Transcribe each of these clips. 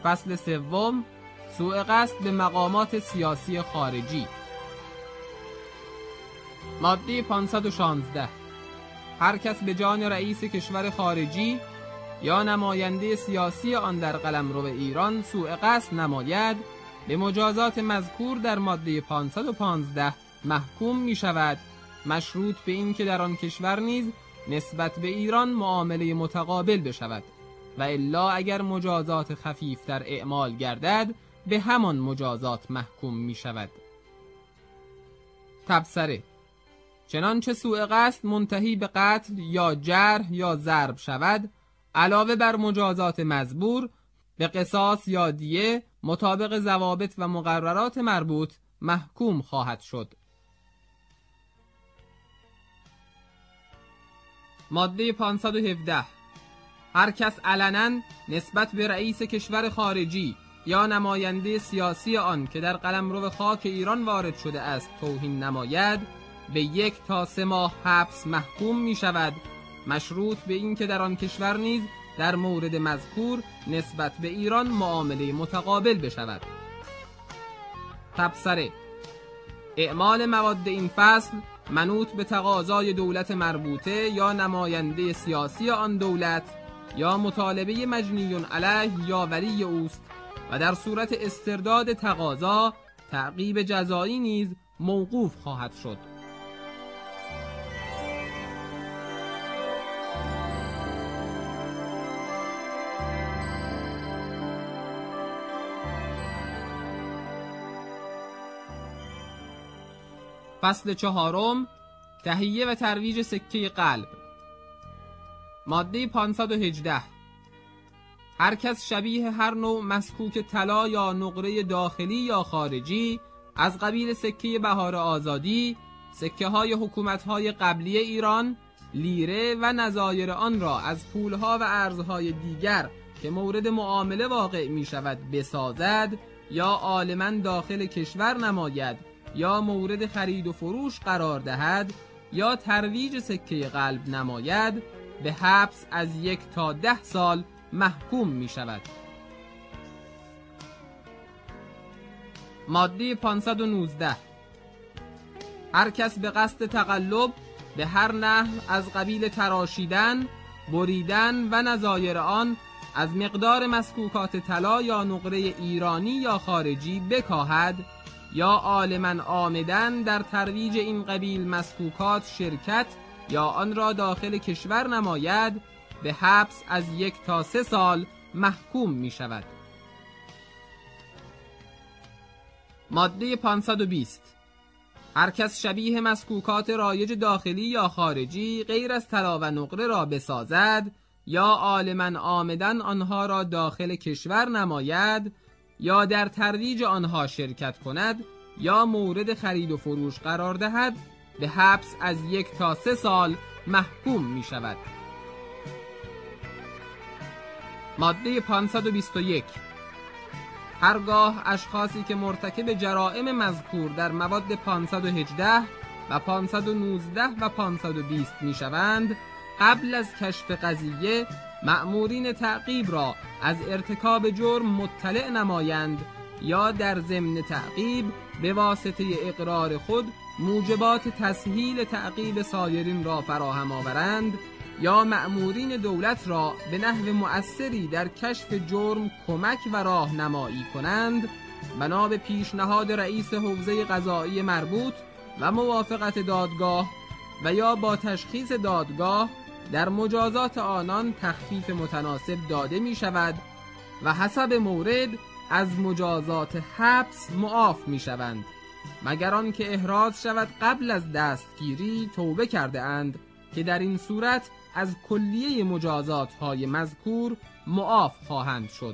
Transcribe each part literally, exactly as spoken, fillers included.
فصل سوم، سوء قصد به مقامات سیاسی خارجی. ماده پانصد و شانزده. هر کس به جان رئیس کشور خارجی یا نماینده سیاسی آن در قلمرو ایران سوء قصد نماید، به مجازات مذکور در ماده پانصد و پانزده محکوم می شود، مشروط به این که در آن کشور نیز نسبت به ایران معامله متقابل بشود و الا اگر مجازات خفیفتر اعمال گردد به همان مجازات محکوم می شود. تبصره: چنانچه سوء قصد منتهی به قتل یا جرح یا ضرب شود، علاوه بر مجازات مزبور به قصاص یا دیه مطابق ضوابط و مقررات مربوط محکوم خواهد شد. ماده پانصد و هفده. هر کس علنا نسبت به رئیس کشور خارجی یا نماینده سیاسی آن که در قلمرو خاک ایران وارد شده است توهین نماید، به یک تا سه ماه حبس محکوم می شود، مشروط به این که در آن کشور نیز در مورد مذکور نسبت به ایران معامله متقابل بشود. تبصره: اعمال مواد این فصل منوط به تقاضای دولت مربوطه یا نماینده سیاسی آن دولت یا مطالبه مجنی علیه یا ولی اوست و در صورت استرداد تقاضا تعقیب جزایی نیز موقوف خواهد شد. فصل چهارم، تهیه و ترویج سکه قلب. ماده پانصد و هجده. هر کس شبیه هر نوع مسکوک طلا یا نقره داخلی یا خارجی از قبیل سکه بهار آزادی، سکه های حکومت های قبلی ایران، لیره و نظایر آن را از پولها و ارزهای دیگر که مورد معامله واقع می شود بسازد یا عالماً داخل کشور نماید یا مورد خرید و فروش قرار دهد یا ترویج سکه قلب نماید، به حبس از یک تا ده سال محکوم می شود. ماده پانصد و نوزده. هر کس به قصد تقلب به هر نحو از قبیل تراشیدن، بریدن و نظایر آن از مقدار مسکوکات طلا یا نقره ایرانی یا خارجی بکاهد یا عالماً آمدن در ترویج این قبیل مسکوکات شرکت یا آن را داخل کشور نماید، به حبس از یک تا سه سال محکوم می شود. ماده پانصد و بیست. هر کس شبیه مسکوکات رایج داخلی یا خارجی غیر از طلا و نقره را بسازد یا عالماً آمدن آنها را داخل کشور نماید یا در ترویج آنها شرکت کند یا مورد خرید و فروش قرار دهد، به حبس از یک تا سه سال محکوم می شود. ماده پانصد و بیست و یک. هرگاه اشخاصی که مرتکب جرائم مذکور در مواد پانصد و هجده و پانصد و نوزده و پانصد و بیست می شوند، قبل از کشف قضیه مأمورین تعقیب را از ارتکاب جرم مطلع نمایند یا در ضمن تعقیب به واسطه اقرار خود موجبات تسهیل تعقیب سایرین را فراهم آورند یا مأمورین دولت را به نحو مؤثری در کشف جرم کمک و راهنمایی کنند، بنا به پیشنهاد رئیس حوزه قضایی مربوط و موافقت دادگاه و یا با تشخیص دادگاه در مجازات آنان تخفیف متناسب داده می شود و حسب مورد از مجازات حبس معاف می شوند، مگر آن که احراز شود قبل از دستگیری توبه کرده اند که در این صورت از کلیه مجازات های مذکور معاف خواهند شد.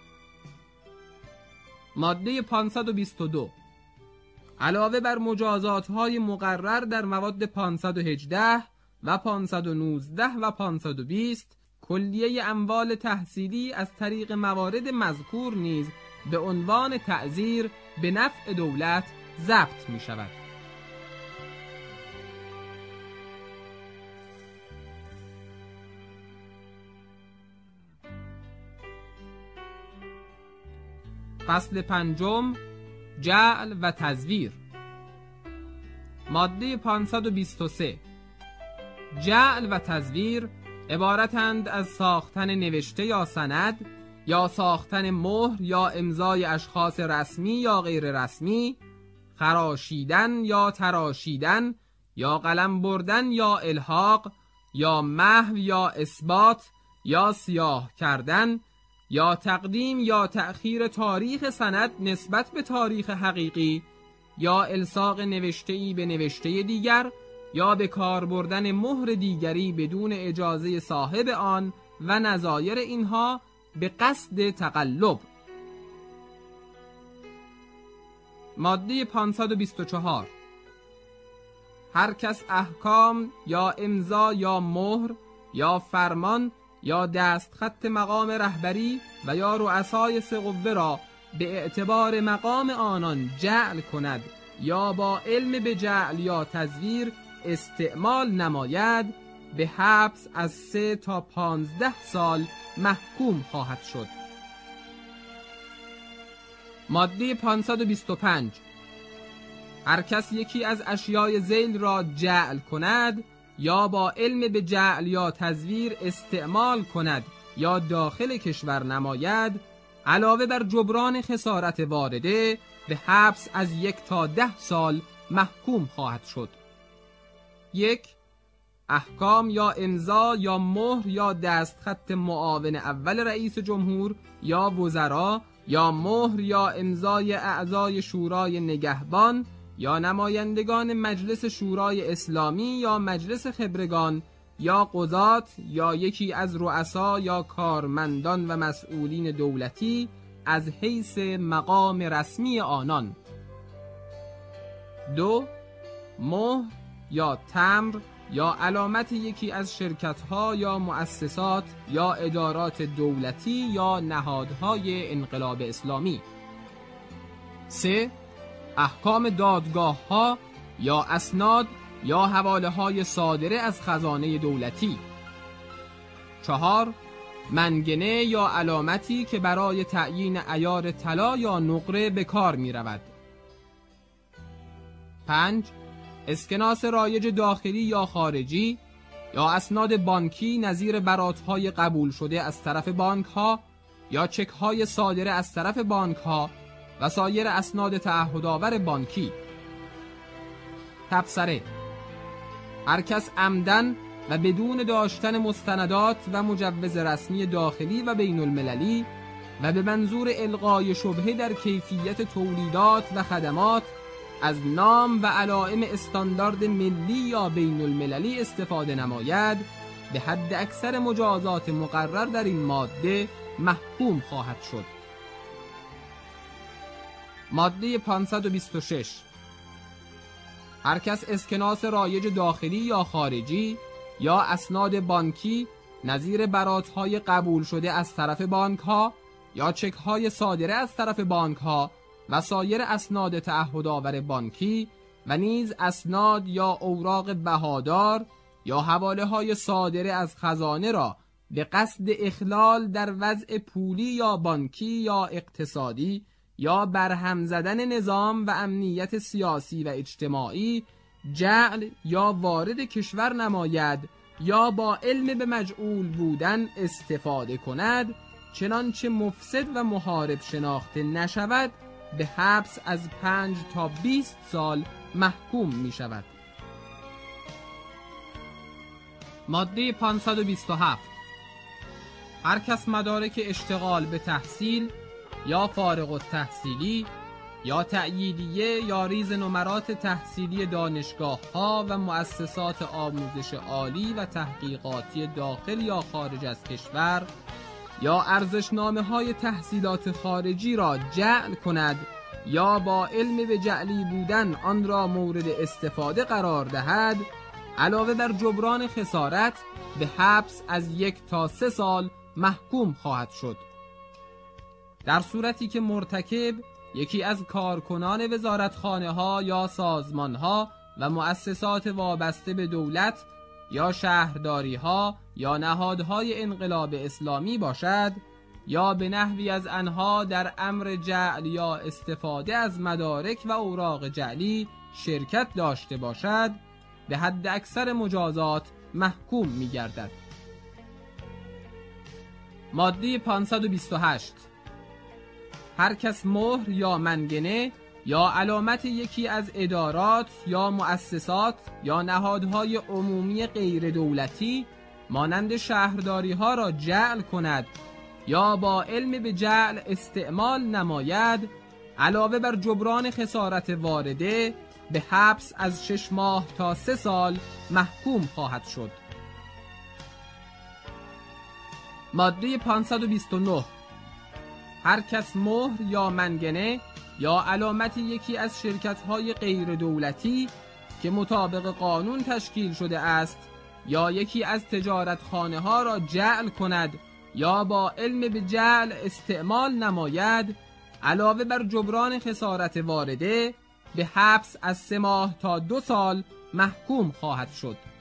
ماده پانصد و بیست و دو. علاوه بر مجازات های مقرر در مواد پانصد و هجده و پانصد و نوزده و پانصد و بیست، کلیه اموال تحصیلی از طریق موارد مذکور نیز به عنوان تعزیر به نفع دولت ضبط می شود. فصل پنجم، جعل و تزویر. ماده پانصد و بیست و سه. جعل و تزویر عبارتند از ساختن نوشته یا سند، یا ساختن مهر یا امضای اشخاص رسمی یا غیر رسمی، خراشیدن یا تراشیدن، یا قلم بردن یا الحاق، یا محو یا اثبات، یا سیاه کردن، یا تقدیم یا تأخیر تاریخ سند نسبت به تاریخ حقیقی، یا الصاق نوشته‌ای به نوشته دیگر، یا به کار بردن مهر دیگری بدون اجازه صاحب آن و نظایر اینها به قصد تقلب. ماده پانصد و بیست و چهار. هر کس احکام یا امضا یا مهر یا فرمان یا دستخط مقام رهبری و یا رؤسای سه قوه را به اعتبار مقام آنان جعل کند یا با علم به جعل یا تزویر استعمال نماید، به حبس از سه تا پانزده سال محکوم خواهد شد. ماده پانصد و بیست و پنج. هر کس یکی از اشیای ذیل را جعل کند یا با علم به جعل یا تزویر استعمال کند یا داخل کشور نماید، علاوه بر جبران خسارت وارده به حبس از یک تا ده سال محکوم خواهد شد. یک، احکام یا امضا یا مهر یا دستخط معاون اول رئیس جمهور یا وزرا یا مهر یا امضای اعضای شورای نگهبان یا نمایندگان مجلس شورای اسلامی یا مجلس خبرگان یا قضات یا یکی از رؤسا یا کارمندان و مسئولین دولتی از حیث مقام رسمی آنان. دو، مهر یا تمبر یا علامت یکی از شرکت‌ها یا مؤسسات یا ادارات دولتی یا نهادهای انقلاب اسلامی. سه، احکام دادگاه‌ها یا اسناد یا حواله‌های صادره از خزانه دولتی. چهار، منگنه یا علامتی که برای تعیین عیار طلا یا نقره به کار می‌رود. پنج، اسکناس رایج داخلی یا خارجی یا اسناد بانکی نظیر براتهای قبول شده از طرف بانک‌ها یا چک‌های صادره از طرف بانک‌ها و سایر اسناد تعهدآور بانکی. تبصره: هر کس عمدن و بدون داشتن مستندات و مجوز رسمی داخلی و بین المللی و به منظور الغای شبهه در کیفیت تولیدات و خدمات از نام و علائم استاندارد ملی یا بین المللی استفاده نماید، به حد اکثر مجازات مقرر در این ماده محکوم خواهد شد. ماده پانصد و بیست و شش. هر کس اسکناس رایج داخلی یا خارجی یا اسناد بانکی نظیر براتهای قبول شده از طرف بانک‌ها یا چک‌های صادره از طرف بانک‌ها و سایر اسناد تعهدآور بانکی و نیز اسناد یا اوراق بهادار یا حواله‌های صادره از خزانه را به قصد اخلال در وضع پولی یا بانکی یا اقتصادی یا برهم زدن نظام و امنیت سیاسی و اجتماعی جعل یا وارد کشور نماید یا با علم به مجعول بودن استفاده کند، چنانچه مفسد و محارب شناخته نشود، به حبس از پنج تا بیست سال محکوم می شود. ماده پانصد و بیست و هفت. هر کس مدارک اشتغال به تحصیل یا فارغ التحصیلی یا تأییدیه یا ریز نمرات تحصیلی دانشگاه‌ها و مؤسسات آموزش عالی و تحقیقاتی داخل یا خارج از کشور یا ارزشنامه‌های تحصیلات خارجی را جعل کند یا با علم به جعلی بودن آن را مورد استفاده قرار دهد، علاوه بر جبران خسارت به حبس از یک تا سه سال محکوم خواهد شد. در صورتی که مرتکب یکی از کارکنان وزارتخانه‌ها یا سازمان‌ها و مؤسسات وابسته به دولت یا شهرداری‌ها یا نهادهای انقلاب اسلامی باشد، یا به نحوی از آنها در امر جعل یا استفاده از مدارک و اوراق جعلی شرکت داشته باشد به حد اکثر مجازات محکوم می گردد. ماده پانصد و بیست و هشت. هر کس مهر یا منگنه یا علامت یکی از ادارات یا مؤسسات یا نهادهای عمومی غیر دولتی مانند شهرداری ها را جعل کند یا با علم به جعل استعمال نماید، علاوه بر جبران خسارت وارده به حبس از شش ماه تا سه سال محکوم خواهد شد. ماده پانصد و بیست و نه. هر کس مهر یا منگنه یا علامت یکی از شرکت‌های غیر دولتی که مطابق قانون تشکیل شده است یا یکی از تجارتخانه ها را جعل کند یا با علم به جعل استعمال نماید، علاوه بر جبران خسارت وارده به حبس از سه ماه تا دو سال محکوم خواهد شد.